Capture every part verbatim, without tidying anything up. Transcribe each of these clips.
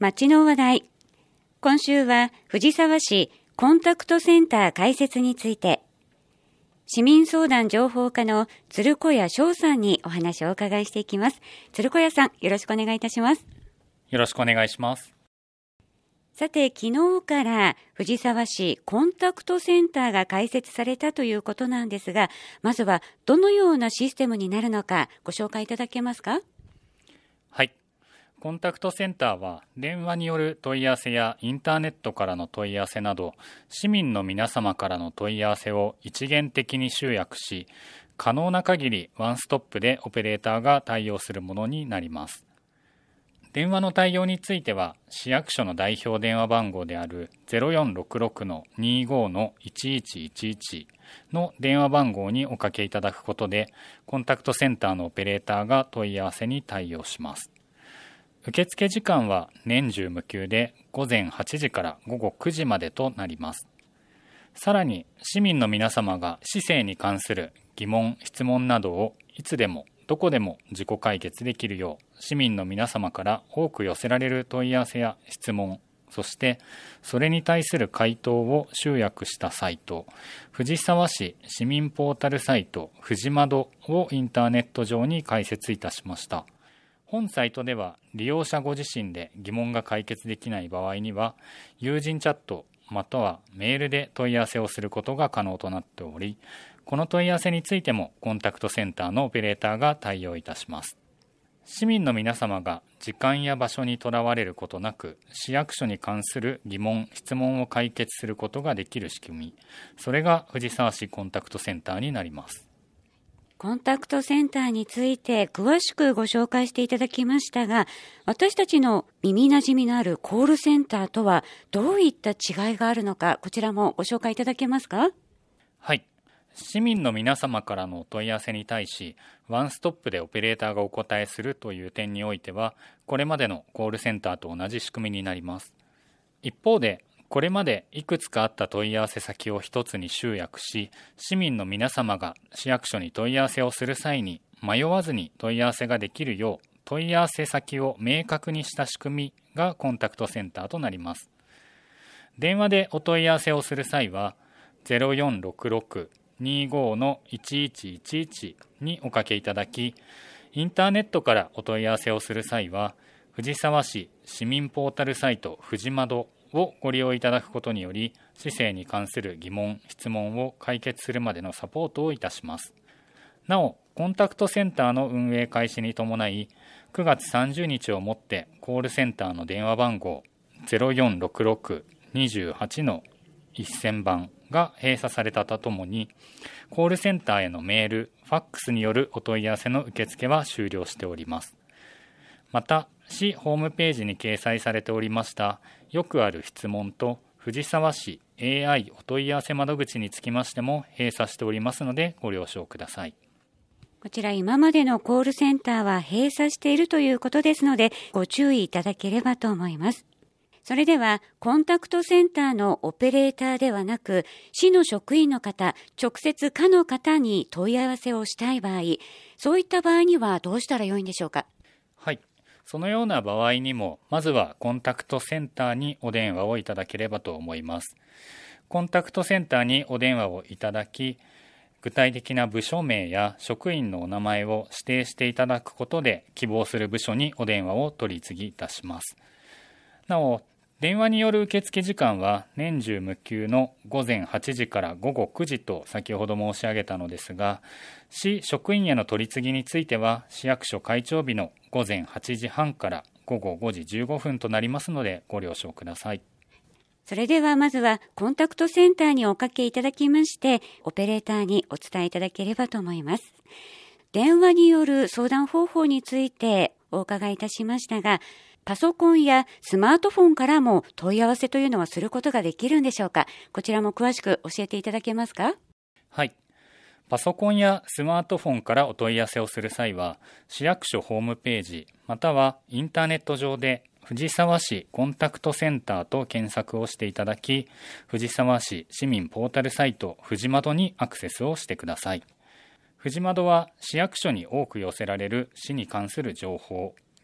町の話題。今週は藤沢市コンタクトセンター開設について、市民相談情報課の鶴子屋翔さんにお話をお伺いしていきます。鶴子屋さん、よろしくお願いいたします。 よろしくお願いします。 さて、昨日から藤沢市コンタクトセンターが開設されたということなんですが、まずはどのようなシステムになるのかご紹介いただけますか？ はい。コンタクトセンターは電話による問い合わせやインターネットからの問い合わせなど、市民の皆様からの問い合わせを一元的に集約し、可能な限りワンストップでオペレーターが対応するものになります。電話の対応については、市役所の代表電話番号である ゼロよんろくろくのにごのいちいちいちいち の電話番号におかけいただくことで、コンタクトセンターのオペレーターが問い合わせに対応します。受付時間は年中無休で午前はちじから午後くじまでとなります。さらに市民の皆様が市政に関する疑問・質問などをいつでもどこでも自己解決できるよう、市民の皆様から多く寄せられる問い合わせや質問、そしてそれに対する回答を集約したサイト、藤沢市市民ポータルサイト藤窓をインターネット上に開設いたしました。本サイトでは利用者ご自身で疑問が解決できない場合には、友人チャットまたはメールで問い合わせをすることが可能となっており、この問い合わせについてもコンタクトセンターのオペレーターが対応いたします。市民の皆様が時間や場所にとらわれることなく、市役所に関する疑問・質問を解決することができる仕組み、それが藤沢市コンタクトセンターになります。 コンタクトセンターについて詳しくご紹介していただきましたが、私たちの耳なじみのあるコールセンターとはどういった違いがあるのか、こちらもご紹介いただけますか？ はい。市民の皆様からのお問い合わせに対し、ワンストップでオペレーターがお答えするという点においては、これまでのコールセンターと同じ仕組みになります。一方で、これまでいくつかあった問い合わせ先を一つに集約し、市民の皆様が市役所に問い合わせをする際に迷わずに問い合わせができるよう、問い合わせ先を明確にした仕組みがコンタクトセンターとなります。電話でお問い合わせをする際は、ゼロよんろくろくのにごのいちいちいちいちにおかけいただき、インターネットからお問い合わせをする際は、藤沢市市民ポータルサイト藤窓をご利用いただくことにより、市政に関する疑問・質問を解決するまでのサポートをいたします。なお、コンタクトセンターの運営開始に伴い、くがつさんじゅうにちをもってコールセンターの電話番号 ゼロよんろくろくのにはちのせんばんが閉鎖されたとともに、コールセンターへのメール、ファックスによるお問い合わせの受付は終了しております。また、市ホームページに掲載されておりましたよくある質問と藤沢市 エーアイ お問い合わせ窓口につきましても閉鎖しておりますのでご了承ください。 こちら今までのコールセンターは閉鎖しているということですので、ご注意いただければと思います。それではコンタクトセンターのオペレーターではなく、市の職員の方、直接課の方に問い合わせをしたい場合、そういった場合にはどうしたらよいんでしょうか？ はい。そのような場合にも、まずはコンタクトセンターにお電話をいただければと思います。コンタクトセンターにお電話をいただき、具体的な部署名や職員のお名前を指定していただくことで、希望する部署にお電話を取り次ぎいたします。なお、電話による受付時間は年中無休の午前はちじから午後くじと先ほど申し上げたのですが、市職員への取り次ぎについては市役所開庁日の午前はちじはんから午後ごじじゅうごふんとなりますのでご了承ください。 それではまずはコンタクトセンターにおかけいただきまして、オペレーターにお伝えいただければと思います。電話による相談方法についてお伺いいたしましたが、パソコンやスマートフォンからも問い合わせというのはすることができるんでしょうか？こちらも詳しく教えていただけますか？ はい。パソコンやスマートフォンからお問い合わせをする際は、市役所ホームページ、またはインターネット上で藤沢市コンタクトセンターと検索をしていただき、藤沢市市民ポータルサイト藤窓にアクセスをしてください。藤窓は市役所に多く寄せられる市に関する情報、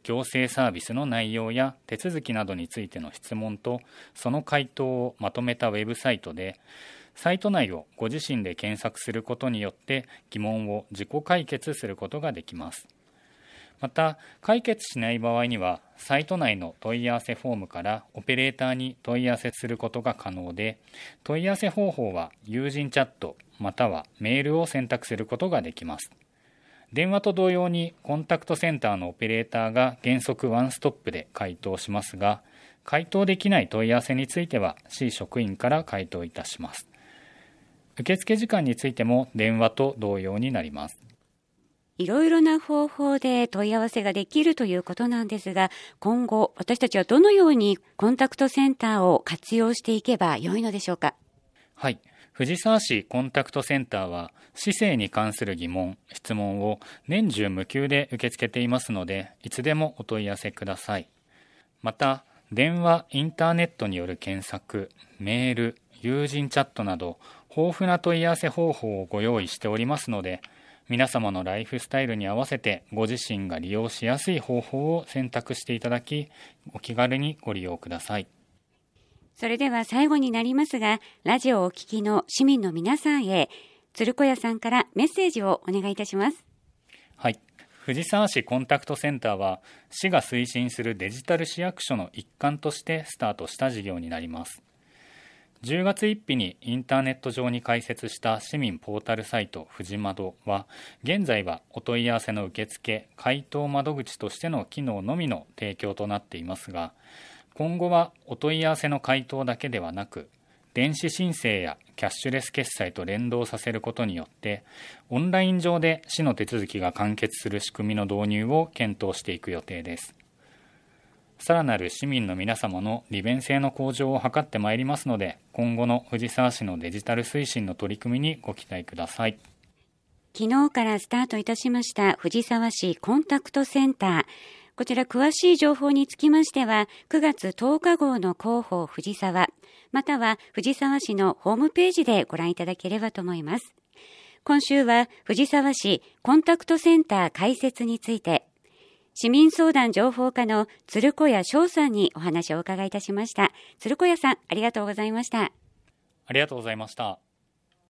行政サービスの内容や手続きなどについての質問とその回答をまとめたウェブサイトで、サイト内をご自身で検索することによって疑問を自己解決することができます。また、解決しない場合には、サイト内の問い合わせフォームからオペレーターに問い合わせすることが可能で、問い合わせ方法は友人チャットまたはメールを選択することができます。電話と同様にコンタクトセンターのオペレーターが原則ワンストップで回答しますが、回答できない問い合わせについては市職員から回答いたします。受付時間についても電話と同様になります。 いろいろな方法で問い合わせができるということなんですが、今後私たちはどのようにコンタクトセンターを活用していけばよいのでしょうか。 はい、藤沢市コンタクトセンターは市政に関する疑問・質問を年中無休で受け付けていますので、いつでもお問い合わせください。また、電話・インターネットによる検索、メール、友人チャットなど豊富な問い合わせ方法をご用意しておりますので、皆様のライフスタイルに合わせてご自身が利用しやすい方法を選択していただき、お気軽にご利用ください。 それでは最後になりますが、ラジオをお聞きの市民の皆さんへ、鶴子屋さんからメッセージをお願いいたします。 はい、藤沢市コンタクトセンターは市が推進するデジタル市役所の一環としてスタートした事業になります。じゅうがつついたちにインターネット上に開設した市民ポータルサイトふじまどは、現在はお問い合わせの受付・回答窓口としての機能のみの提供となっていますが、今後はお問い合わせの回答だけではなく、電子申請やキャッシュレス決済と連動させることによって、オンライン上で市の手続きが完結する仕組みの導入を検討していく予定です。さらなる市民の皆様の利便性の向上を図ってまいりますので、今後の藤沢市のデジタル推進の取り組みにご期待ください。 昨日からスタートいたしました藤沢市コンタクトセンター。こちら詳しい情報につきましては、くがつとおか号の広報藤沢、または藤沢市のホームページでご覧いただければと思います。今週は藤沢市コンタクトセンター開設について、市民相談情報課の鶴子屋翔さんにお話をお伺いいたしました。鶴子屋さん、ありがとうございました。 ありがとうございました。